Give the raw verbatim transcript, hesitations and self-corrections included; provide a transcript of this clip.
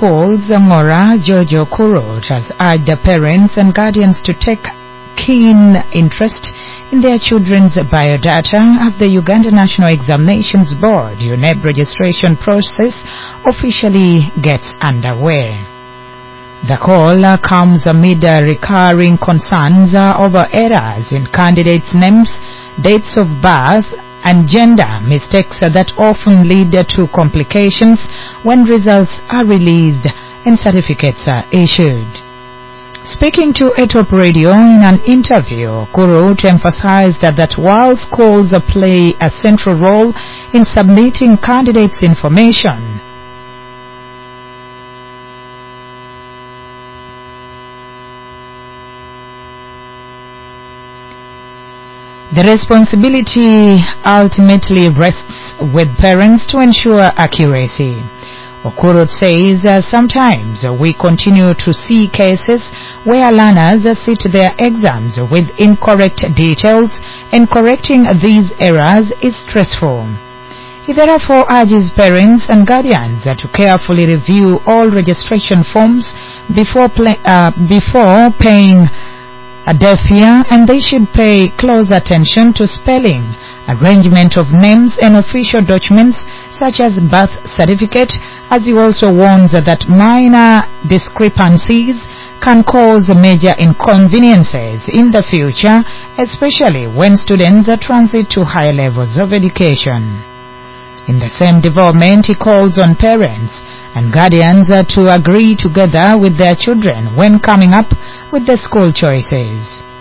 calls, Ngora Jojo Kurot has urged the parents and guardians to take keen interest in their children's biodata as the Uganda National Examinations Board U N E B registration process officially gets underway. The call comes amid recurring concerns over errors in candidates' names, dates of birth, and gender mistakes that often lead to complications when results are released and certificates are issued. Speaking to Etop Radio in an interview, Kurut emphasized that, that while schools play a central role in submitting candidates' information, the responsibility ultimately rests with parents to ensure accuracy. Okurut says uh, sometimes we continue to see cases where learners sit their exams with incorrect details, and correcting these errors is stressful. He therefore urges parents and guardians uh, to carefully review all registration forms before, play, uh, before paying a deaf ear, and they should pay close attention to spelling, arrangement of names, and official documents such as birth certificate, as he also warns that minor discrepancies can cause major inconveniences in the future, especially when students transit to higher levels of education. In the same development, he calls on parents and guardians to agree together with their children when coming up with the school choices.